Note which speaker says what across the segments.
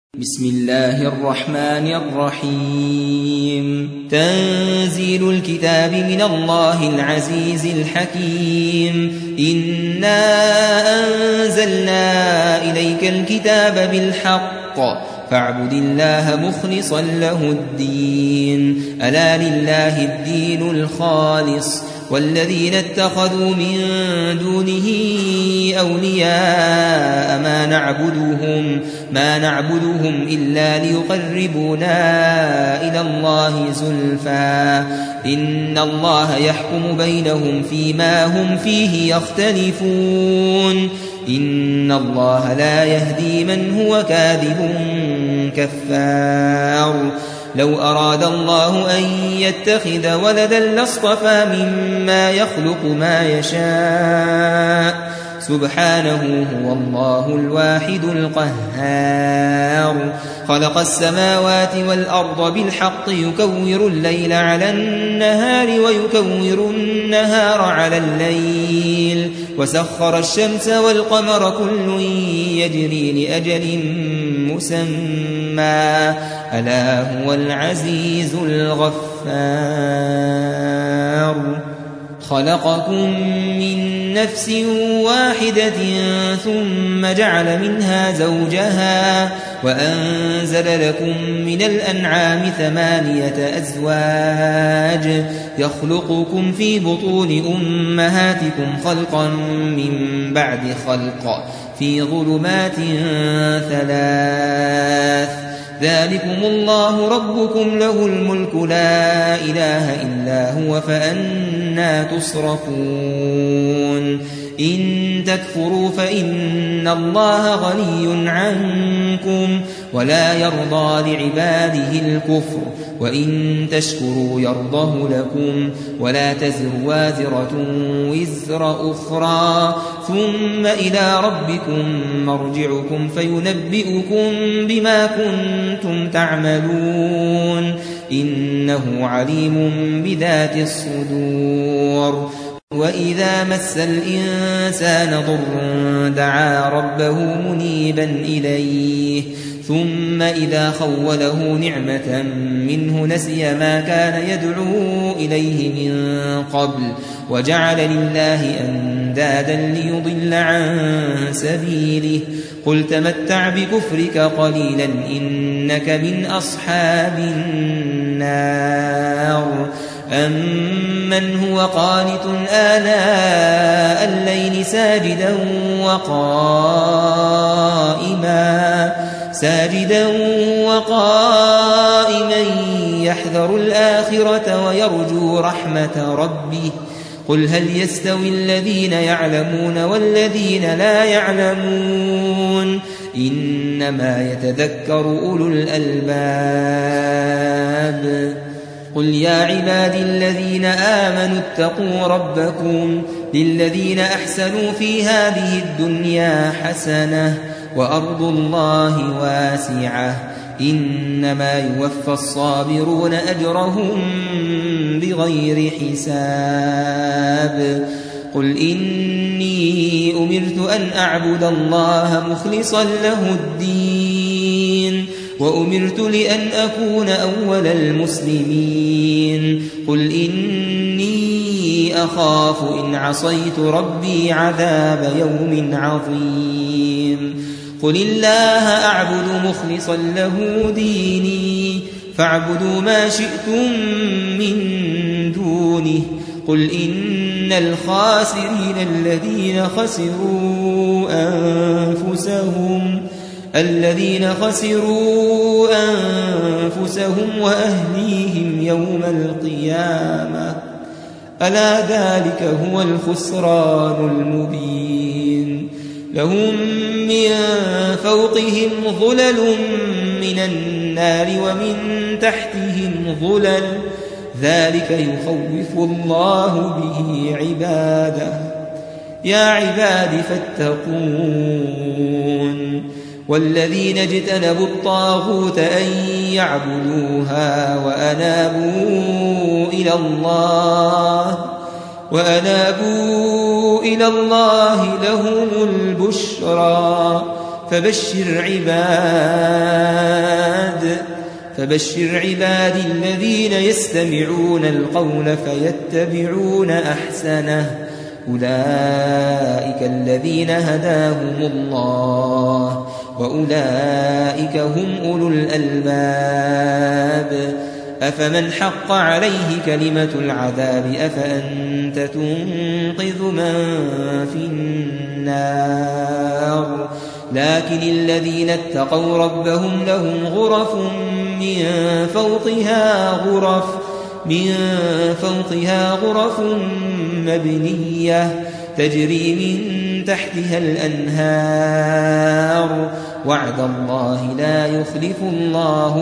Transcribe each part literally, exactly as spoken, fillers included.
Speaker 1: بسم الله الرحمن الرحيم تنزيل الكتاب من الله العزيز الحكيم إنا أنزلنا إليك الكتاب بالحق فاعبد الله مخلصا له الدين ألا لله الدين الخالص والذين اتخذوا من دونه أولياء ما نعبدهم ما نعبدهم إلا ليقربونا إلى الله زلفى إن الله يحكم بينهم فيما هم فيه يختلفون إن الله لا يهدي من هو كاذب كفار لو أراد الله أن يتخذ ولدا لاصطفى مما يخلق ما يشاء سبحانه هو الله الواحد القهار خلق السماوات والأرض بالحق يكور الليل على النهار ويكور النهار على الليل وسخر الشمس والقمر كل يجري لأجل مسمى ألا هو العزيز الغفار خلقكم من نفس واحدة ثم جعل منها زوجها وأنزل لكم من الأنعام ثمانية أزواج يخلقكم في بطون أمهاتكم خلقا من بعد خلق في ظلمات ثلاث ذلكم الله ربكم له الملك لا إله إلا هو فأنى تصرفون إن تكفروا فإن الله غني عنكم ولا يرضى لعباده الكفر وإن تشكروا يرضه لكم ولا تزر وازرة وزر أخرى ثم إلى ربكم مرجعكم فينبئكم بما كنتم تعملون إنه عليم بذات الصدور وإذا مس الإنسان ضر دعا ربه منيبا إليه ثم إذا خوله نعمة منه نسي ما كان يدعو إليه من قبل وجعل لله أندادا ليضل عن سبيله قل تمتع بكفرك قليلا إنك من أصحاب النار أمن هو قانت آناء الليل ساجدا وقائما ساجدا وقائما يحذر الآخرة ويرجو رحمة ربه قل هل يستوي الذين يعلمون والذين لا يعلمون إنما يتذكر أولو الألباب قل يا عبادي الذين آمنوا اتقوا ربكم للذين أحسنوا في هذه الدنيا حسنة وأرض الله واسعة إنما يوفى الصابرون أجرهم بغير حساب قل إني أمرت أن أعبد الله مخلصا له الدين وأمرت لأن أكون أول المسلمين قل إني أخاف إن عصيت ربي عذاب يوم عظيم قل الله أعبد مخلصا له ديني فاعبدوا ما شئتم من دونه قل إن الخاسرين الذين خسروا أنفسهم الذين خسروا أنفسهم وأهليهم يوم القيامة ألا ذلك هو الخسران المبين لهم من فوقهم ظلل من النار ومن تحتهم ظلل ذلك يخوف الله به عباده يا عباد فاتقون والذين اجتنبوا الطاغوت أن يعبدوها وأنابوا إلى الله وأنابوا إلى الله لهم البشرى فبشر عباد فبشر عبادي الذين يستمعون القول فيتبعون أحسنه أولئك الذين هداهم الله وأولئك هم أولو الألباب أفمن حق عليه كلمة العذاب أفأنت تنقذ من في النار لكن الذين اتقوا ربهم لهم غرف من فوقها غرف من فوقها غرف مبنية تجري من تحتها الأنهار وعد الله لا يخلف الله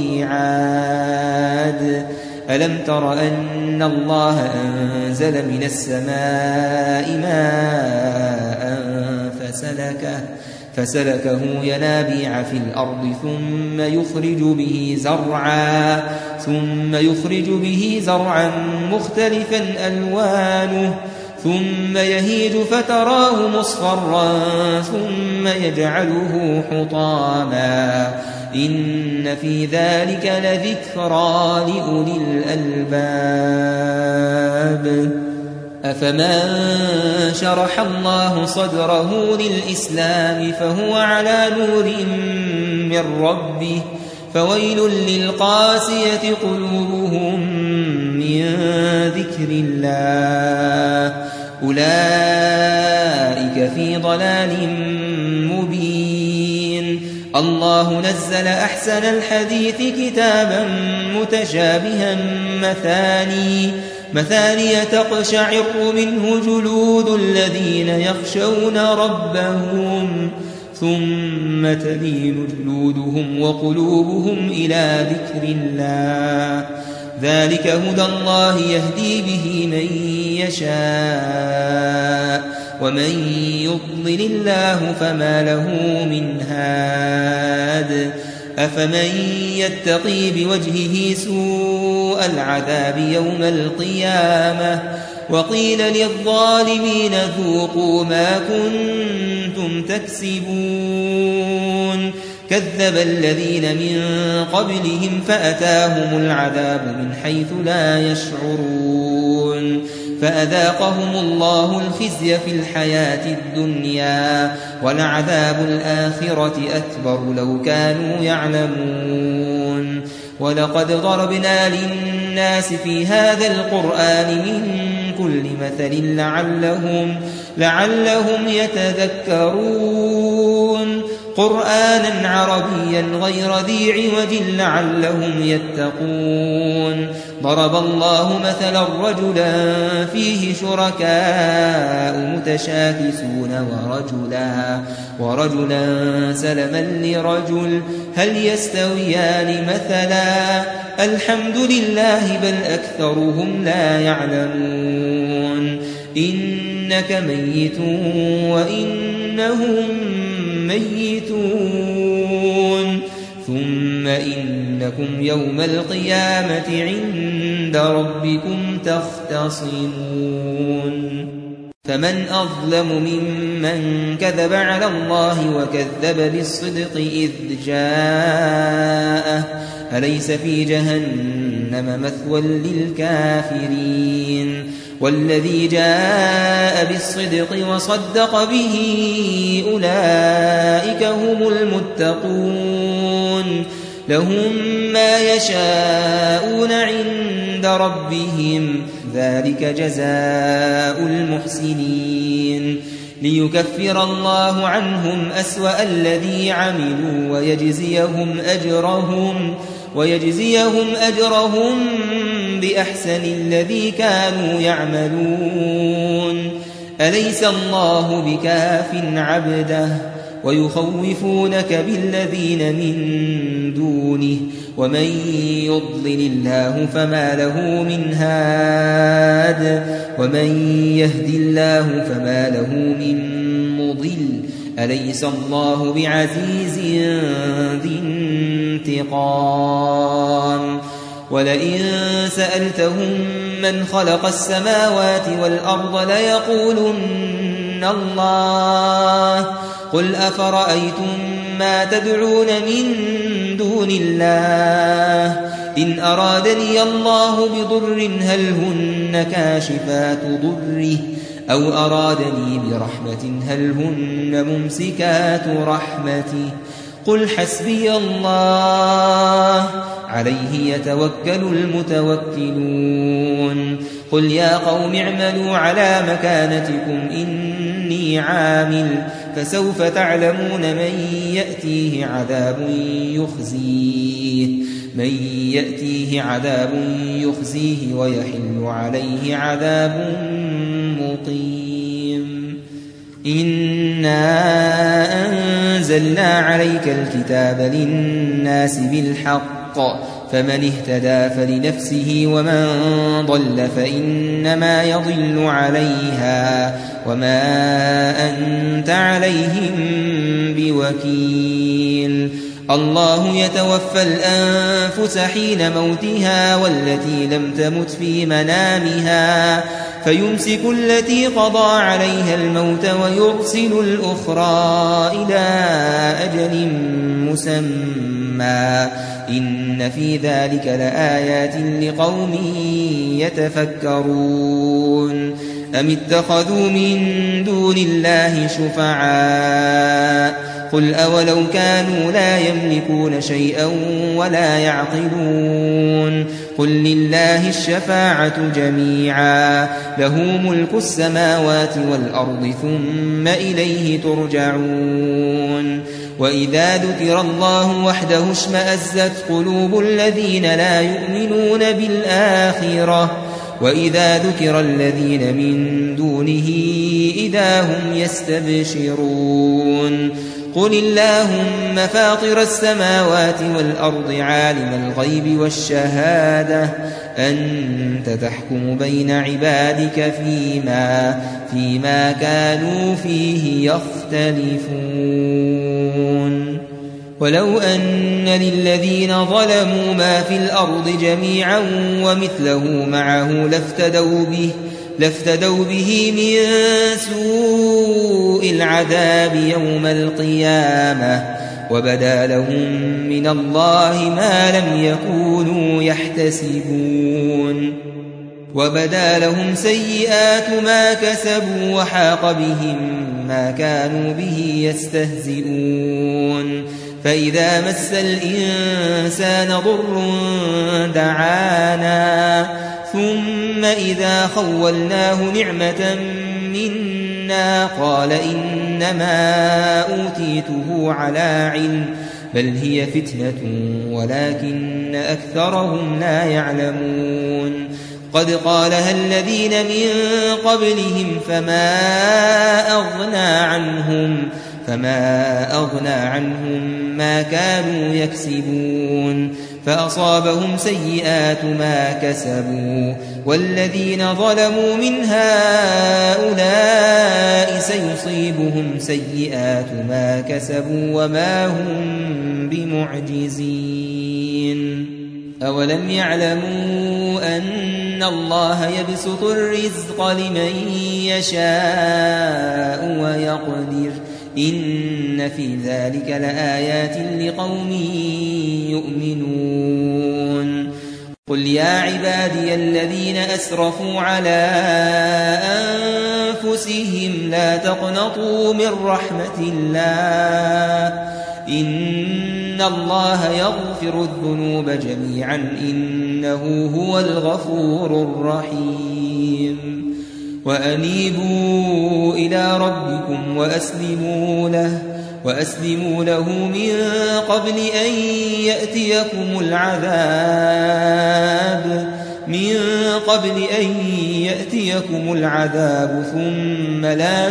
Speaker 1: الميعاد ألم تر أن الله أنزل من السماء ماء فسلكه فسلكه ينابيع في الأرض ثم يخرج به زرعا ثم يخرج به زرعا مختلفا ألوانه ثم يهيج فتراه مصفرا ثم يجعله حطاما إن في ذلك لذكرى لأولي الألباب أفمن شرح الله صدره للإسلام فهو على نور من ربه فويل للقاسية قلوبهم من ذكر الله أولئك في ضلال مبين الله نزل أحسن الحديث كتابا متشابها مثاني مثانية تقشعر منه جلود الذين يخشون ربهم ثم تلين جلودهم وقلوبهم إلى ذكر الله ذلك هدى الله يهدي به من يشاء ومن يضلل الله فما له من هاد أفمن يتقي بوجهه سوء العذاب يوم القيامة وقيل للظالمين ذوقوا ما كنتم تكسبون كذب الذين من قبلهم فأتاهم العذاب من حيث لا يشعرون فأذاقهم الله الخزي في الحياة الدنيا ولعذاب الآخرة أكبر لو كانوا يعلمون ولقد ضربنا للناس في هذا القرآن من كل مثل لعلهم, لعلهم يتذكرون قرآنا عربيا غير ذي عوج لعلهم يتقون ضرب الله مثلا رجلا فيه شركاء متشاكسون ورجلا, ورجلا سلما لرجل هل يستويان مثلا الحمد لله بل أكثرهم لا يعلمون إنك ميت وإنهم ميتون ثم إنكم يوم القيامة عند ربكم تختصمون فمن أظلم ممن كذب على الله وكذب بالصدق إذ جاءه أليس في جهنم مثوى للكافرين والذي جاء بالصدق وصدق به أولئك هم المتقون لهم ما يشاءون عند ربهم ذلك جزاء المحسنين ليكفر الله عنهم أسوأ الذي عملوا ويجزيهم أجرهم ويجزيهم أجرهم بأحسن الذي كانوا يعملون أليس الله بكاف عبده ويخوفونك بالذين من دونه ومن يضلل الله فما له من هاد ومن يهد الله فما له من مضل أليس الله بعزيز ذي انتقام ولئن سألتهم من خلق السماوات والأرض ليقولن الله قل أفرأيتم ما تدعون من دون دون الله إن أرادني الله بضر هل هن كاشفات ضره أو أرادني برحمة هل هن ممسكات رحمته قل حسبي الله عليه يتوكل المتوكلون قل يا قوم اعملوا على مكانتكم إني عامل فسوف تعلمون من يأتيه عذاب يخزيه من يأتيه عذاب يخزيه ويحل عليه عذاب مقيم إنا أنزلنا عليك الكتاب للناس بالحق فمن اهتدى فلنفسه ومن ضل فإنما يضل عليها وما أنت عليهم بوكيل الله يتوفى الأنفس حين موتها والتي لم تمت في منامها فيمسك التي قضى عليها الموت ويرسل الأخرى إلى أجل مسمى إن في ذلك لآيات لقوم يتفكرون أم اتخذوا من دون الله شفعاء قل أولو كانوا لا يملكون شيئا ولا يعقلون قل لله الشفاعة جميعا له ملك السماوات والأرض ثم إليه ترجعون وإذا ذكر الله وحده اشمأزت قلوب الذين لا يؤمنون بالآخرة وإذا ذكر الذين من دونه إذا هم يستبشرون قل اللهم فاطر السماوات والأرض عالم الغيب والشهادة أنت تحكم بين عبادك فيما, فيما كانوا فيه يختلفون ولو أن للذين ظلموا ما في الأرض جميعا ومثله معه لافتدوا به لافتدوا به من سوء العذاب يوم القيامة وبدا لهم من الله ما لم يكونوا يحتسبون وبدا لهم سيئات ما كسبوا وحاق بهم ما كانوا به يستهزئون فإذا مس الإنسان ضر دعانا ثم إذا خولناه نعمة منا قال إنما أوتيته على علم بل هي فتنة ولكن أكثرهم لا يعلمون قد قالها الذين من قبلهم فما أغنى عنهم فما أغنى عنهم ما كانوا يكسبون فأصابهم سيئات ما كسبوا والذين ظلموا من هؤلاء سيصيبهم سيئات ما كسبوا وما هم بمعجزين أولم يعلموا أن الله يبسط الرزق لمن يشاء ويقدر إن في ذلك لآيات لقوم يؤمنون قل يا عبادي الذين أسرفوا على أنفسهم لا تقنطوا من رحمة الله إن الله يغفر الذنوب جميعا إنه هو الغفور الرحيم وأنيبوا إلى ربكم وأسلموا له وأسلموا له من قبل أن يأتيكم العذاب من قبل أن يأتيكم العذاب ثم لا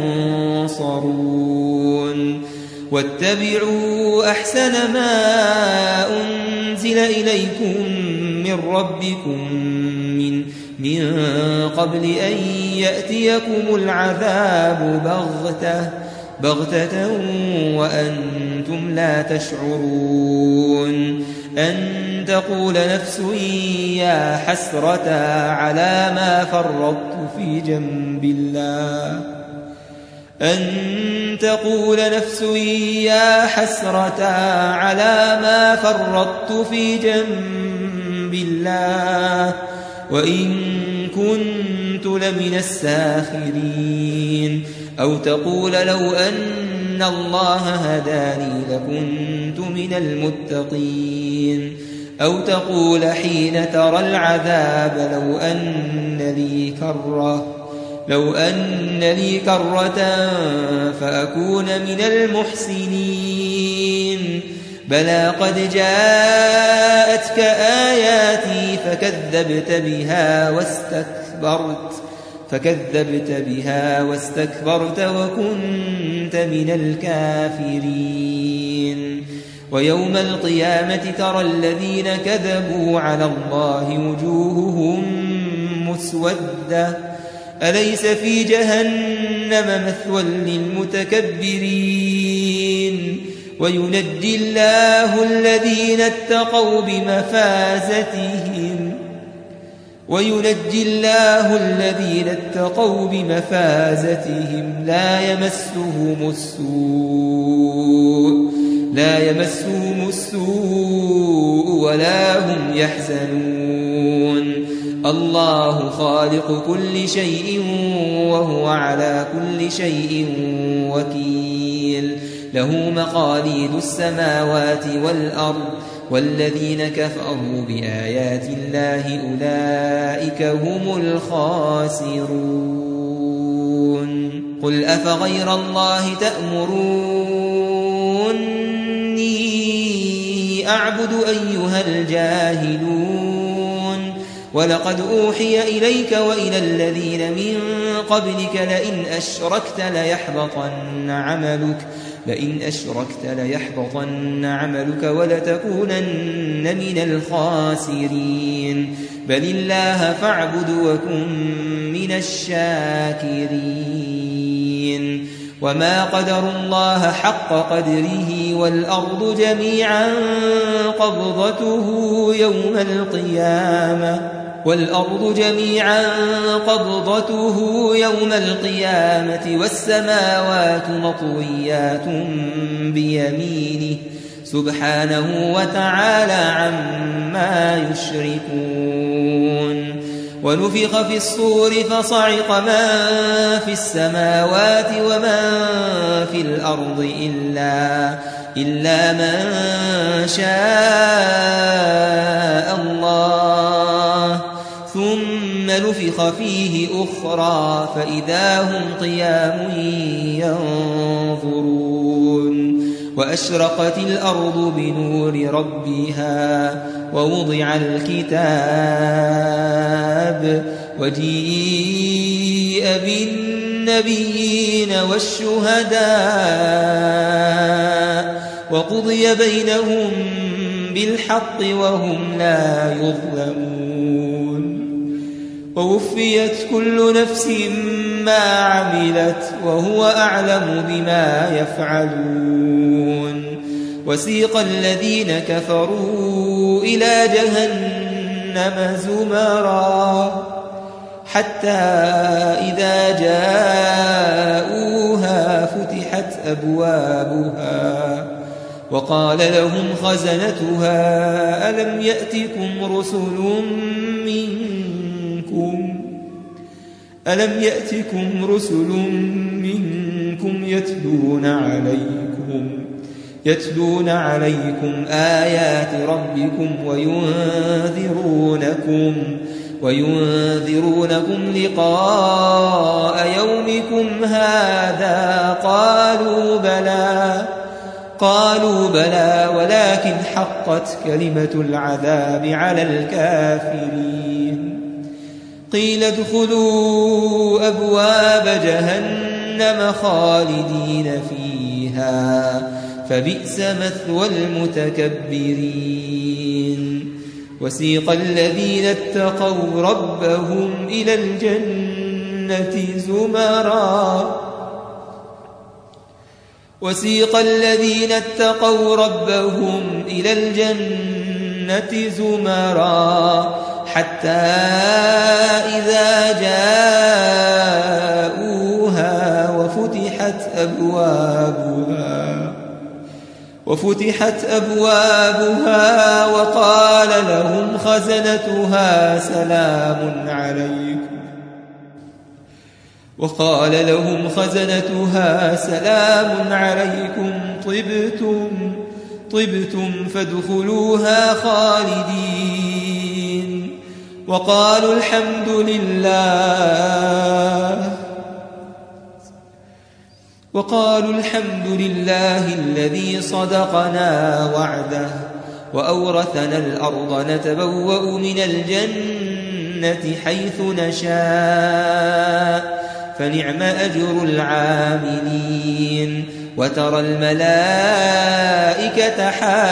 Speaker 1: تنصرون واتبعوا أحسن ما أنزل إليكم من ربكم من من قبل أن يأتيكم العذاب بغتة بغتة وأنتم لا تشعرون أن تقول نفس يا حسرة على ما فرطت في جنب الله أن تقول نفس يا حسرة على ما فرطت في جنب الله وإن كنت لمن الساخرين أو تقول لو أن الله هداني لكنت من المتقين أو تقول حين ترى العذاب لو أن لي كرة لو أن لي كرة فأكون من المحسنين بلى قد جاءتك آياتي فكذبت بها واستكبرت فكذبت بها واستكبرت وكنت من الكافرين ويوم القيامة ترى الذين كذبوا على الله وجوههم مسودة أليس في جهنم مثوى للمتكبرين وينجي الله الذين اتقوا بمفازتهم وينجي الله الذين اتقوا بمفازتهم لا يمسهم السوء لا يمسهم السوء ولا هم يحزنون الله خالق كل شيء وهو على كل شيء وكيل له مقاليد السماوات والأرض والذين كفروا بآيات الله أولئك هم الخاسرون قل أفغير الله تأمروني أعبد أيها الجاهلون ولقد أوحي إليك وإلى الذين من قبلك لئن أشركت ليحبطن عملك لئن أشركت ليحبطن عملك ولتكونن من الخاسرين بل الله فاعبد وكن من الشاكرين وما قدروا الله حق قدره والأرض جميعا قبضته يوم القيامة والأرض جميعا قبضته يوم القيامة والسماوات مطويات بيمينه سبحانه وتعالى عما يشركون ونفخ في الصور فصعق من في السماوات ومن في الأرض إلا, إلا من شاء الله ثم نفخ فيه أخرى فإذا هم قيام ينظرون وأشرقت الأرض بنور ربها ووضع الكتاب وجيء بالنبيين والشهداء وقضي بينهم بالحق وهم لا يظلمون ووفيت كل نفس ما عملت وهو أعلم بما يفعلون وسيق الذين كفروا إلى جهنم زمرا حتى إذا جاءوها فتحت أبوابها وقال لهم خزنتها ألم يأتكم رسل منكم ألم يأتكم رسل منكم يتلون عليكم يتلون عليكم آيات ربكم وينذرونكم وينذرونكم لقاء يومكم هذا قالوا بلى قالوا بلى ولكن حقت كلمة العذاب على الكافرين قيل ادخلوا أبواب جهنم خالدين فيها فبئس مثوى المتكبرين وسيق الذين اتقوا ربهم إلى الجنة زمرا وسيق الذين اتقوا ربهم إلى الجنة زمرا حتى إذا جاءوها وفتحت أبوابها وفتحت أبوابها وقال لهم خزنتها سلام عليكم وقال لهم خزنتها سلام عليكم طبتم طبتم فادخلوها خالدين وقالوا الحمد لله وقالوا الحمد لله الذي صدقنا وعده وأورثنا الأرض نتبوأ من الجنة حيث نشاء فنعم أجر العاملين وترى الملائكة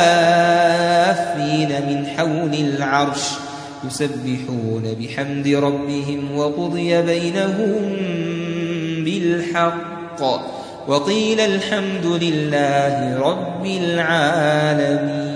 Speaker 1: حافين من حول العرش يسبحون بحمد ربهم وقضي بينهم بالحق وقيل الحمد لله رب العالمين.